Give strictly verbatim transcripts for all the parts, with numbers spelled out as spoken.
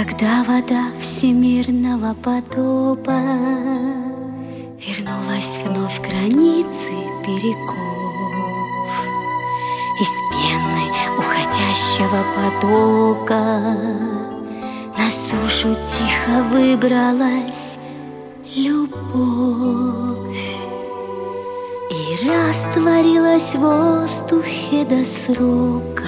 Когда вода всемирного потопа вернулась вновь к границе берегов, из пены уходящего потока на сушу тихо выбралась любовь и растворилась в воздухе до срока.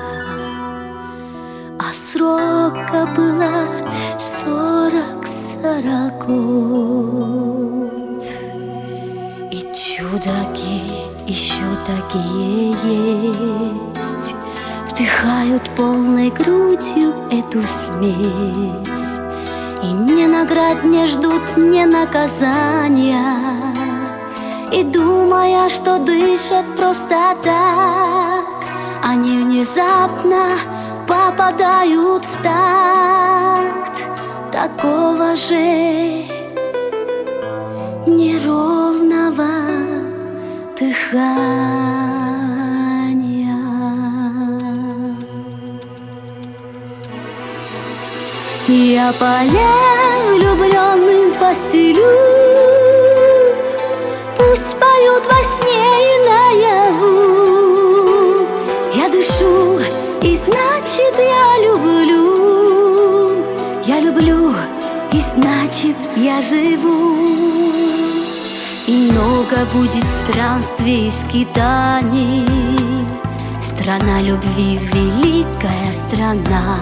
А срока было сорок сороков. И чудаки еще такие есть, вдыхают полной грудью эту смесь, и ни наград не ждут, ни наказания, и думая, что дышат просто так, они внезапно попадают в такт такого же неровного дыхания. Я поля влюбленным постелю, пусть поют во сне и наяву. Я дышу, и значит я люблю, я люблю, и значит я живу. И много будет странствий и скитаний, страна любви, великая страна.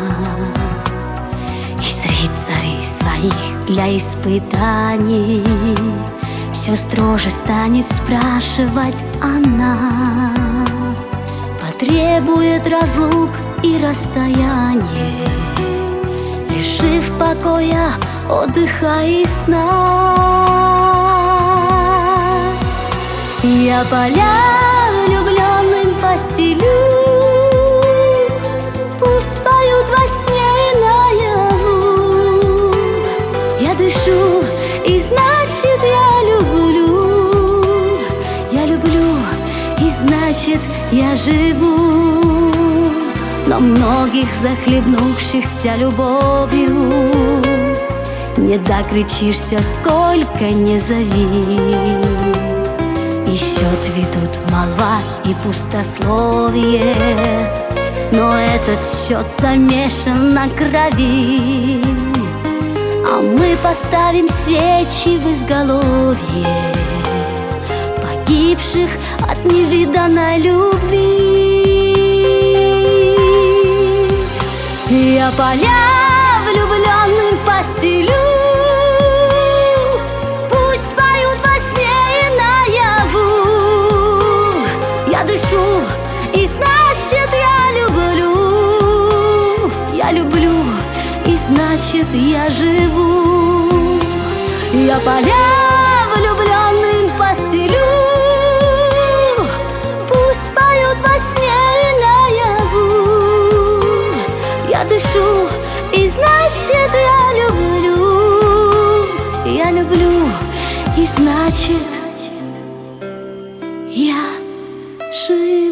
Из рыцарей своих для испытаний все строже станет спрашивать она, потребует разлук и расстояние, лишив покоя, отдыха и сна. Я поля влюбленным постелю, пусть поют во сне и наяву. Я дышу, и значит я люблю, я люблю, и значит я живу. Но многих захлебнувшихся любовью не докричишься, сколько не зови. И счет ведут молва и пустословие, но этот счет замешан на крови. А мы поставим свечи в изголовье погибших от невиданной любви. Я поля влюбленным постелю, пусть поют во сне и наяву. Я дышу, и значит я люблю, я люблю, и значит я живу. Я поля влюбленным постелю, пусть поют во сне и наяву. Я дышу, и значит я люблю, я люблю, и значит я живу.